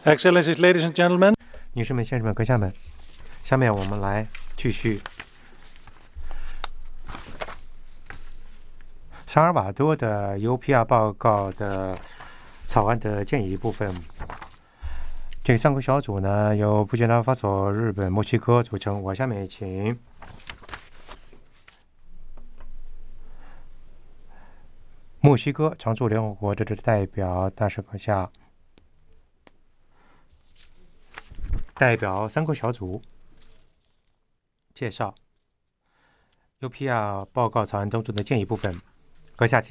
Excellencies, ladies and gentlemen. 女士们、先生们、阁下们，下面我们来继续萨尔瓦多的 UPR 报告的草案的建议部分。这个3个小组呢，由布基纳法索、日本、墨西哥组成。我下面请墨西哥常驻联合国的代表大使阁下代表3个小组介绍 UPR 报告草案当中的建议部分。阁下请。